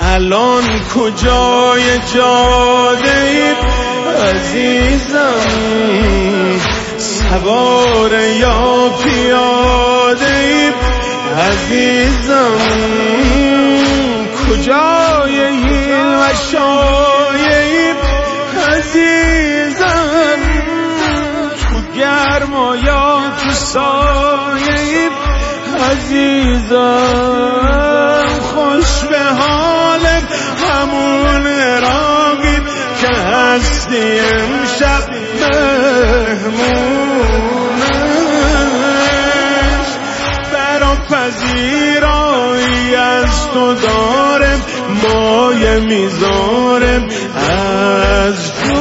الان کجای جاده ای عزیزم، سوار یا پیاده ای عزیزم، کجای هیل و شایه ای عزیزم، تو گرما یا تو سایه ای عزیزم، خوش به حال همون راقی که هستی امشب مهمونش، برا پذیرایی از تو دارم مایه میذارم از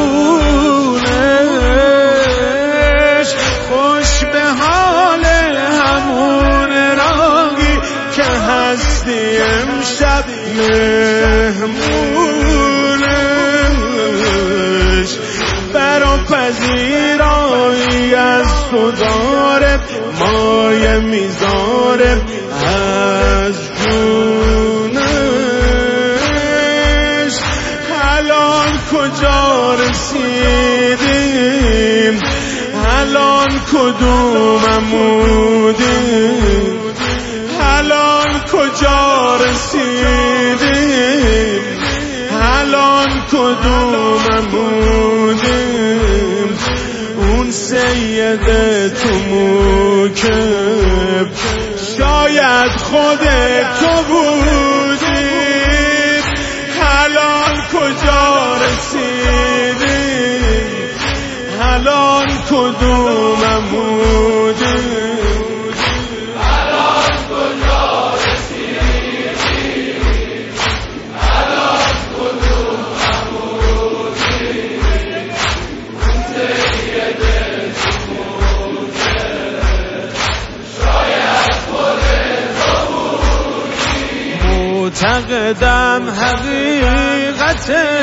جونش، خوش به حال همون راقی که هستی امشب مهمونش، برا پذیرایی از تو داره مایه میذاره از جونش. الان کجا رسیدیم، الان کدوم عمودیم، الان کجا رسیدیم، الان کدوم عمودیم، اون سید تو موکب شاید خود تو بودی، الان کجا رسیدیم، الان کدوم عمودیم، معتقدم حقیقت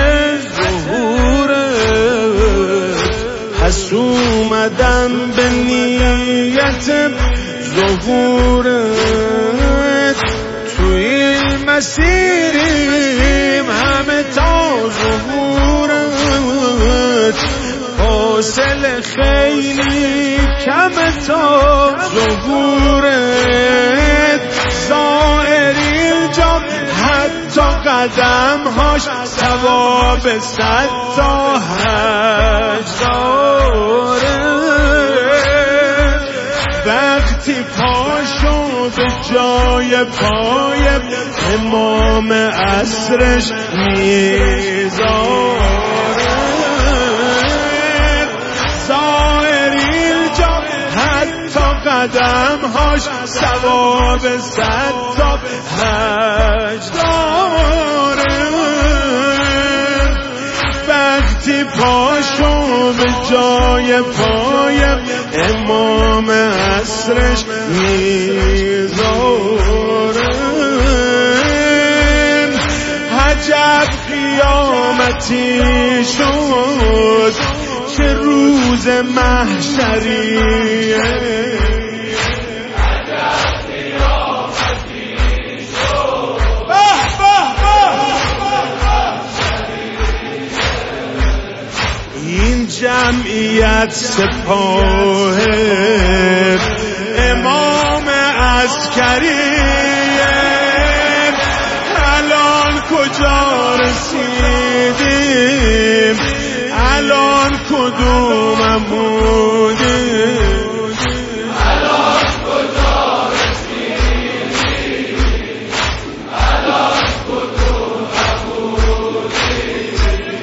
ظهورت، پس اومدم به نیت ظهورت، تو این مسیریم همه تا ظهورت، فاصله خیلی کم تا ظهورت، زائری جا حتی قدمهاش ثواب 100 تا حج داره، وقتی پاشو به جای پای امام عصرش میذاره، زائری جا حتی قدمهاش ثواب 100 تا حج داره، وقتی پاشو به جای پای امام عصرش میذاره، عجب قیامتی شد که روز محشریه، این جمعیت سپاه امام عسکریه، الان کجا رسیدیم، الان کدوم عمودیم، الان کجا رسیدیم، الان کدوم عمودیم،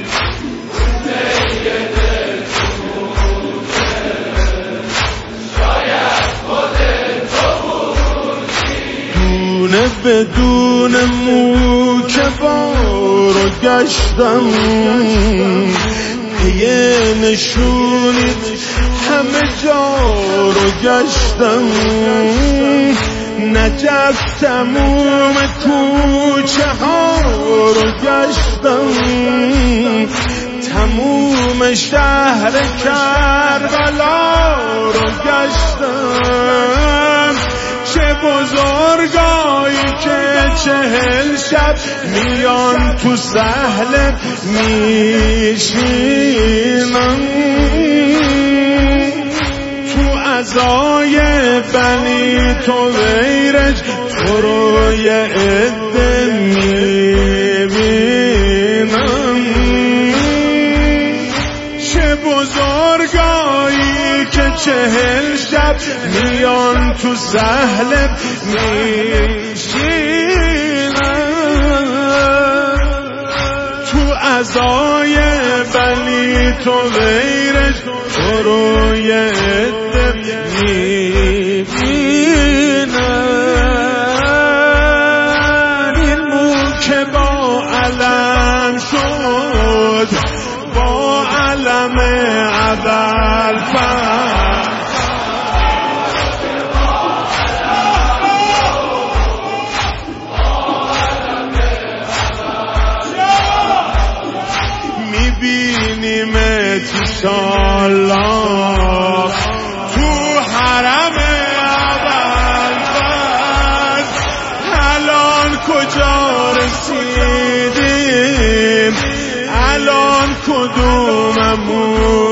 دونه بدون موکبارو گشتم، پی نشونید همه جا رو گشتم، نجف تموم کوچه ها رو گشتم، تموم شهر کربلا رو گشتم، چه بزرگایی که 40 شب میان تو سهل میشینن، تو عزای بنی تو ویرج تو رو یه عده میبینن. چه بزرگایی که 40 شب میان تو سهل میشینن، تو عزای بنی تو ویرج تو رو یه عده میبینن. این مو که با علم شد، با علم ابوالفضل، میبینیمت انشالله تو حرم ابوالفضل. الان کجا رسیدیم، الان کدوممون